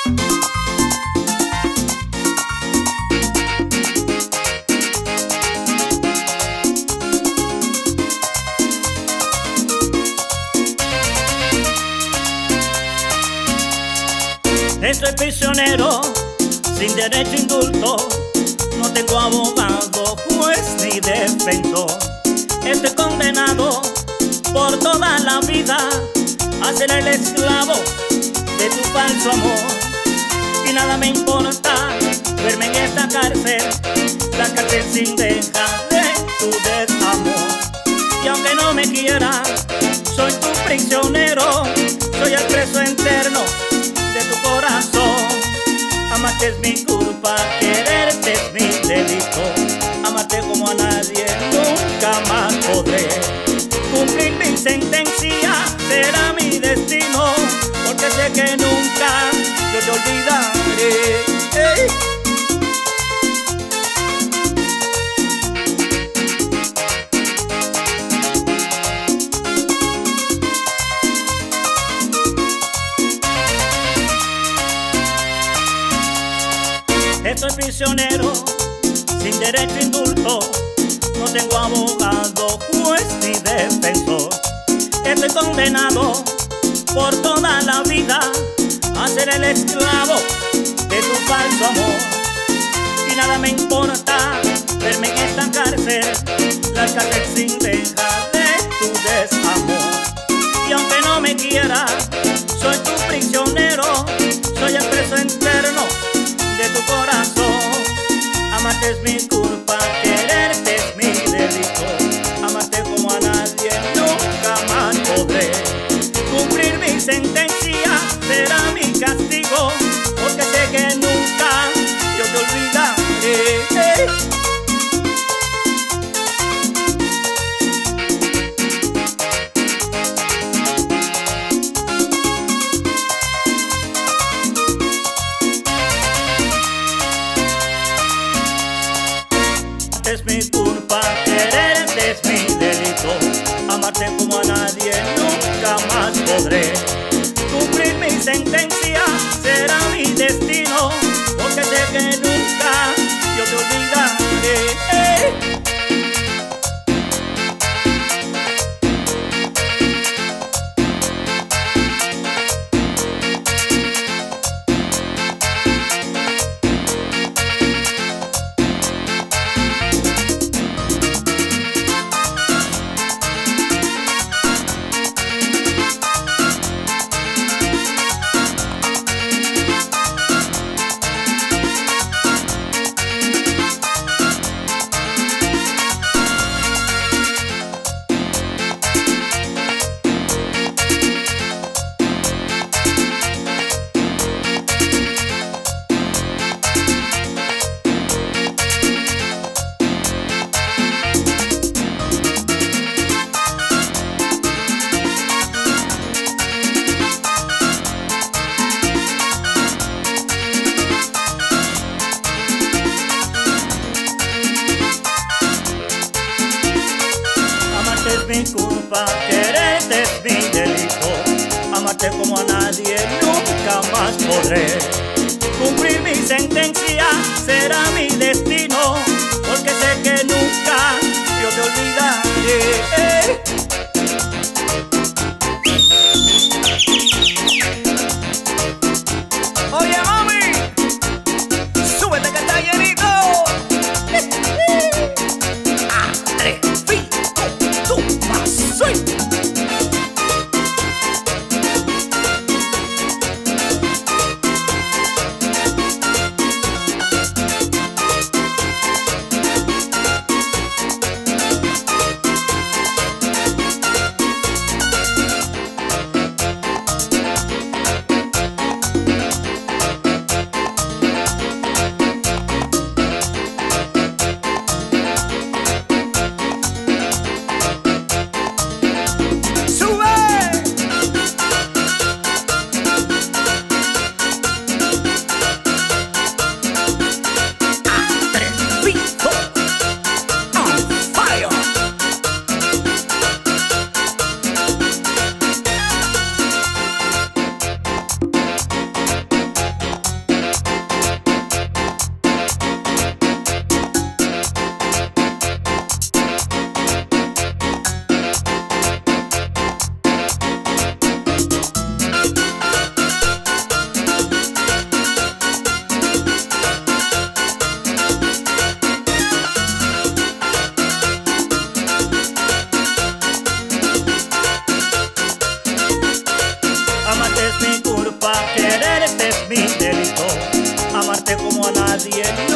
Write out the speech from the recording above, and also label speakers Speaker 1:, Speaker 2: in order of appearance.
Speaker 1: Estoy prisionero, sin derecho a indulto. No tengo abogado, juez ni defensor. Estoy condenado por toda la vida a ser el esclavo de tu falso amor. Y nada me importa verme en esta cárcel, la cárcel sin dejar de tu desamor. Y aunque no me quieras, soy tu prisionero, soy el preso eterno de tu corazón. Amarte es mi culpa, quererte es mi delito. Amarte como a nadie nunca más podré. Cumplir mi sentencia será mi destino, porque sé que nunca yo te olvidaré. ¡Hey! Estoy prisionero, sin derecho a indulto. No tengo abogado, juez ni defensor. Estoy condenado por toda la vida a ser el esclavo de tu falso amor. Y nada me importa verme en esta cárcel, la cárcel sin dejar de tu desamor. Y aunque no me quieras, soy tu prisionero, soy el preso eterno de tu corazón. Amarte es mi culpa, quererte es mi delito. Amarte como a nadie nunca más podré. Cumplir mi sentencia será mi castigo, porque sé que nunca yo te olvidaré. Es mi culpa, quererte es mi delito. Amarte como a nadie nunca más podré. Cumplir mi sentencia será mi destino, porque sé que nunca yo te olvidaré. Es mi culpa, quererte es mi delito. Amarte como a nadie nunca más podré. Cumplir mi sentencia será mi destino, porque sé que nunca yo te olvidaré. Oye mami, súbete que está llenito. culpa, quererte es mi delito. Amarte como a nadie